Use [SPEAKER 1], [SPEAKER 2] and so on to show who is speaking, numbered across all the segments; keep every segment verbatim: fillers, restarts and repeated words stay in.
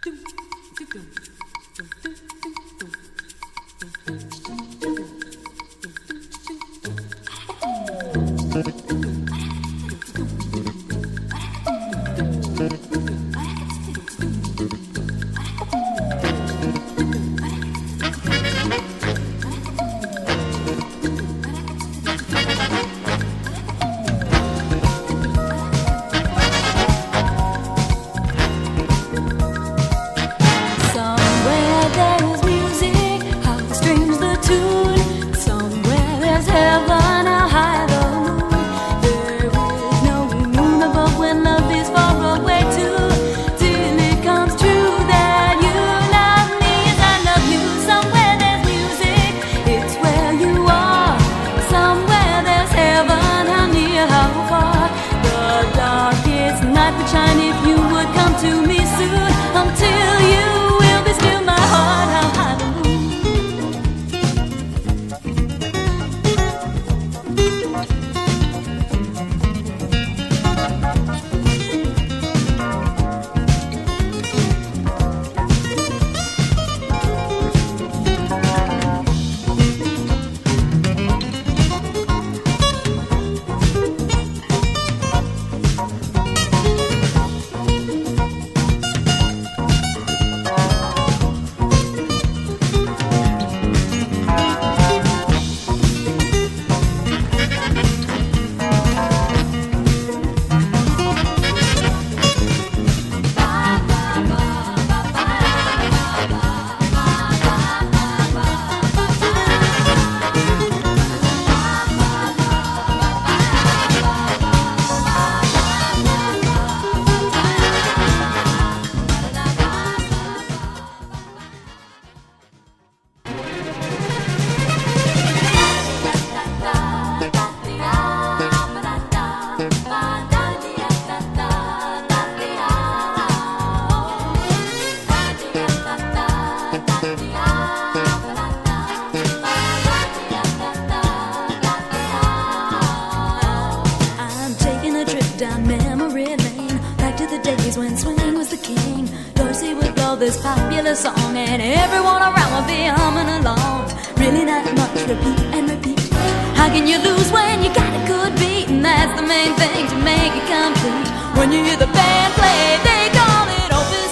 [SPEAKER 1] This popular song, and everyone around will be humming along. Really not much, repeat and repeat. How can you lose when you got a good beat? And that's the main thing to make it complete. When you hear the band play, they call it Opus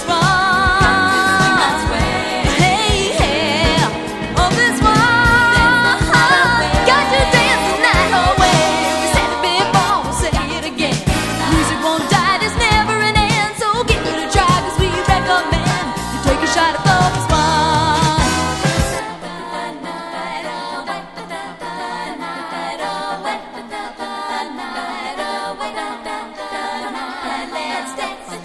[SPEAKER 1] One. Hey, yeah, Opus One. Got you dancing that away. We said it before, we'll say it again. Music won't die, there's never an end. So give it a try, cause we recommend. Take a shot of Opus One. Let's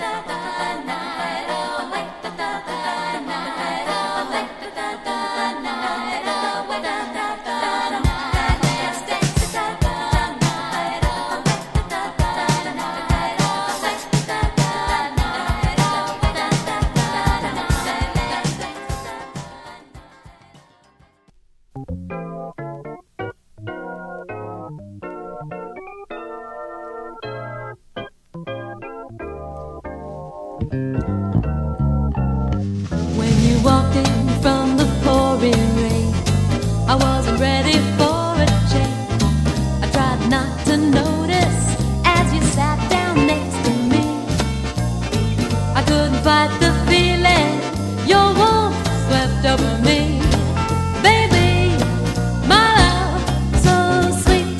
[SPEAKER 1] When you walked in from the pouring rain, I wasn't ready for a change. I tried not to notice as you sat down next to me. I couldn't fight the feeling, your warmth swept over me. Baby, my love, so sweet.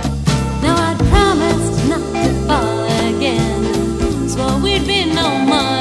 [SPEAKER 1] Now I'd promised not to fall again, swore we'd be no more.